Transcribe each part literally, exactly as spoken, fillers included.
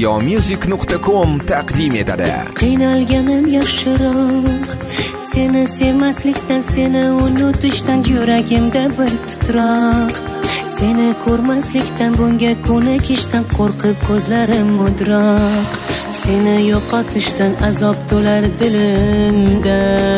ziyo music nuqta com taqdim etadi. Qiynalganim yaxshiroq seni sevmaslikdan, seni unutishdan yuragimda bir titroq. Seni ko'rmaslikdan, bunga ko'nikishdan qo'rqib ko'zlarim mudroq. Seni yo'qotishdan azob to'lar dilimda.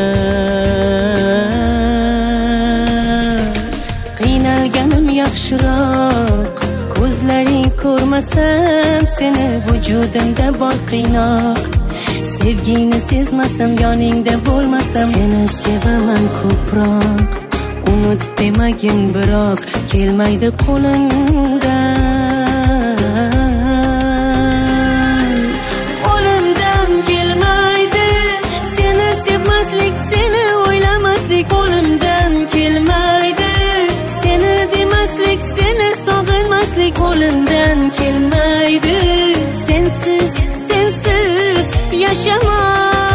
Qiynalganim yaxshiroq ko'zlaring ko'rmasam, seni vujudimda bor qiynoq. Sevgingni sezmasam, yoningda bo'lmasam, seni sevaman ko'proq. Unut demagin biroq kelmaydi qo'limdan. Qo'limdan kelmaydi seni sevmaslik, seni o'ylamaslik. Qo'limdan kelmaydi seni demaslik, seni sog'inmaslik. Qo'limdan kelmaydi sensiz, sensiz yaşamak.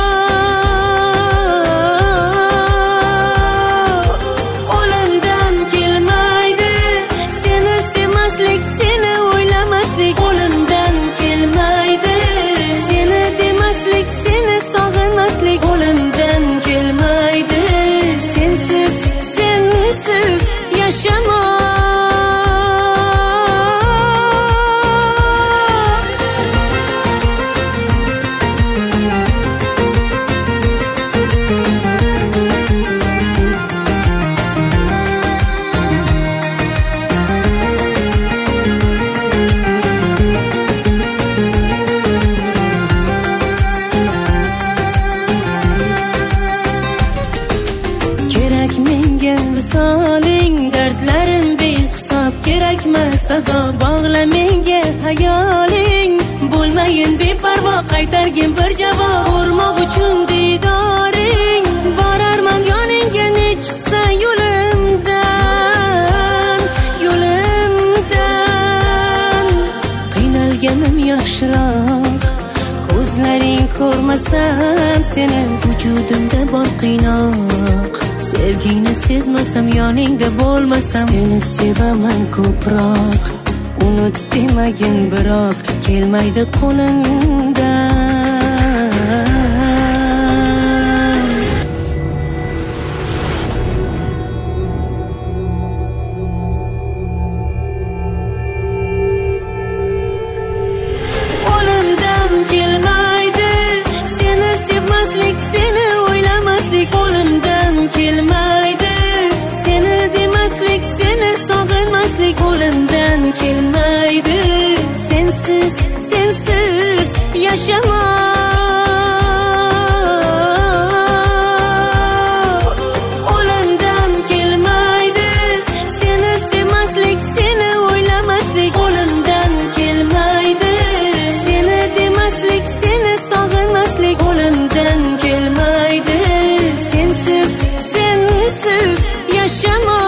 Visoling, dardlarim behisob, kerakmas azob. Bog'la menga hayoling, bo'lmayin beparvo, qaytargin bir javob. Urmoq uchun didoring, borarman yoningga ne chiqsa yo'limdan, yo'limdan. Qiynalganim yaxshiroq ko'zlaring ko'rmasam, seni vujudimda bor qiynoq. Sevgingni sezmasam, yoningda bo'lmasam, seni sevaman ko'proq. Unut demagin biroq kelmaydi qo'limdan. Qo'limdan kelmaydi seni sevmaslik, seni o'ylamaslik. Qo'limdan kelmaydi seni demaslik, seni sog'inmaslik. Qo'limdan kelmaydi sensiz, sensiz yaşamak. Qo'limdan kelmaydi seni sevmaslik, seni o'ylamaslik. Qo'limdan kelmaydi seni demaslik, seni sog'inmaslik. Qo'limdan kelmaydi sensiz, sensiz yaşamak.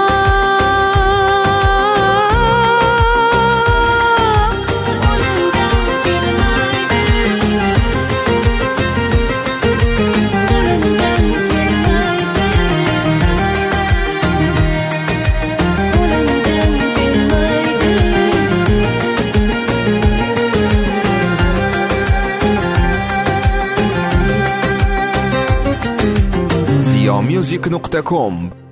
ziyo music nuqta com